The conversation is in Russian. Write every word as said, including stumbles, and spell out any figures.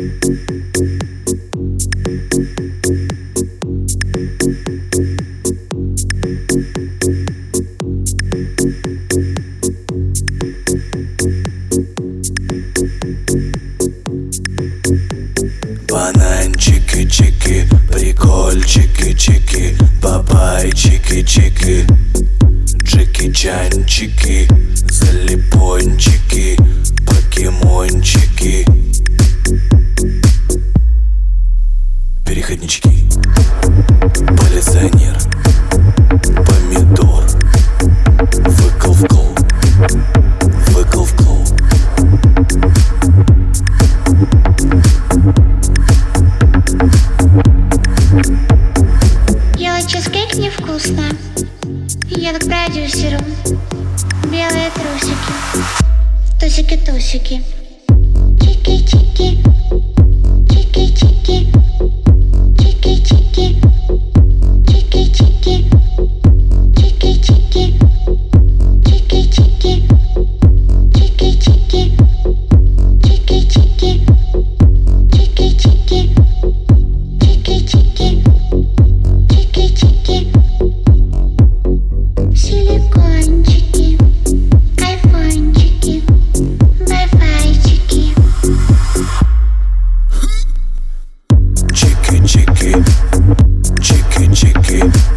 Бананчики, чики, прикольчики, чики, бабайчики, чики, джеки-чанчики, залипончики, покемончики, переходнички, полиционер, помидор, выкл вкл, выкл вкл. Ела чизкейк невкусно. Еду к продюсеру. Белые трусики, тусики-тусики. Чики-чики, чики-чики, чики-чики, чики-чики, чики-чики, чики-чики, чики-чики, чики-чики, чики-чики, чики-чики, чики-чики. Силикончики, айфончики, вайфайчики. Чики-чики, чики-чики.